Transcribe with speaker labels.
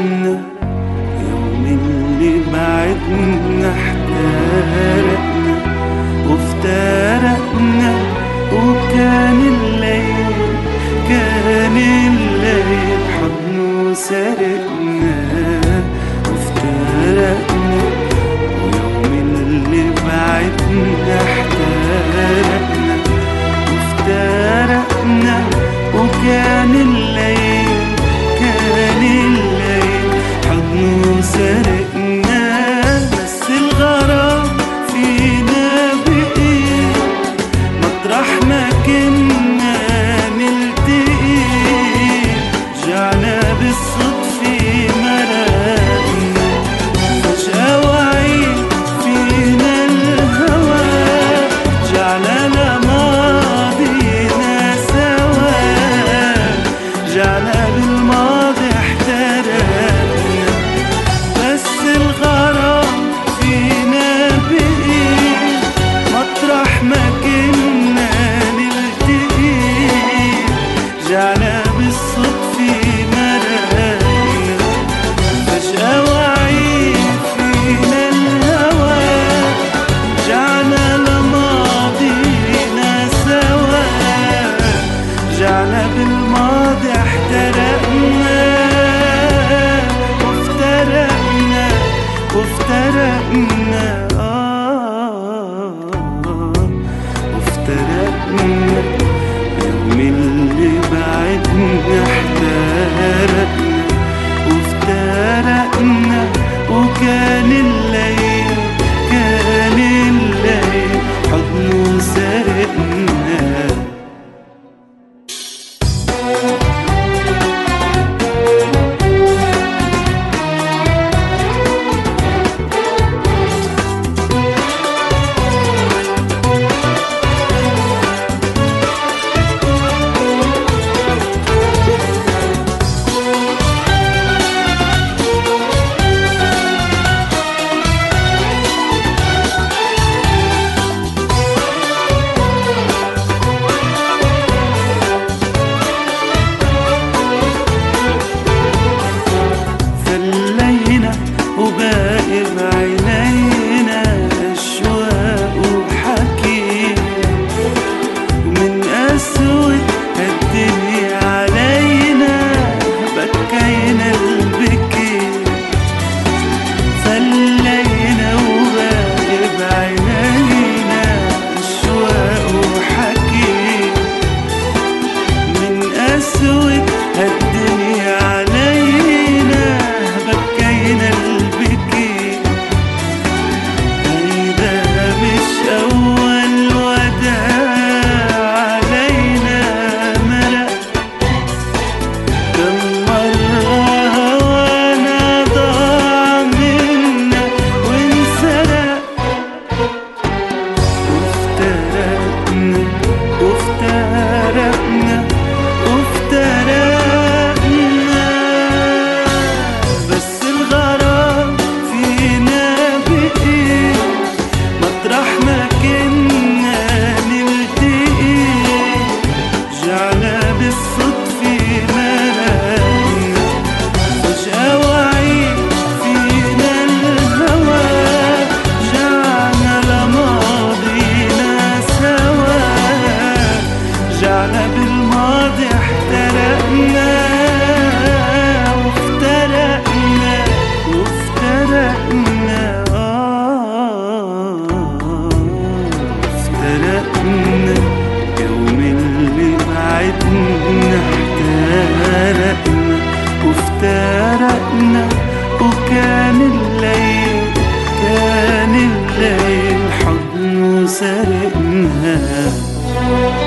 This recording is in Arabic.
Speaker 1: افترقنا، يوم اللي بعدنا احترقنا وافترقنا، وكان الليل حضنه سرقنا وافترقنا، ويوم اللي بعدنا احترقنا وافترقنا، وكان الليل حضنه سرقنا. بس الغرام فينا بقي مطرح ما كنا نلتقي، رجعنا بالصدفة مرقنا، فجأة وعي فينا الهوى، رجعنا لماضينا سوا، رجعنا بالماضي احترقنا. بس الغرام فينا بقي مطرح ما كنا نلتقي، رجعنا بالصدفة مرقنا، فجأة وعي فينا الهوى، رجعنا لماضينا سوا، رجعنا بالماضي احترقنا وافترقنا وافترقنا وافترقنا، يوم اللي بعدنا احترقنا وافترقنا، وكان الليل حضنه سرقنا. وباقي بعينينا أشواق وحكي، ومن أسود الدنيا علينا بكينا البكي. فلينا وباقي بعينينا أشواق وحكي، من أسود الدنيا علينا بكينا البكي. أول وداع علينا مرق، كم مرة هوانا ضاع منا وانسرق، وافترقنا وافترقنا وافترقنا. بس الغرام فينا بقي مطرح ما كنا نلتقي، رجعنا بالصدفة مرقنا، فجأة وعي فينا الهوى، رجعنا لماضينا سوا، رجعنا بالماضي احترقنا وافترقنا وافترقنا افترقنا، يوم اللي بعدنا احترقنا وافترقنا، وكان الليل حضنه سرقنا.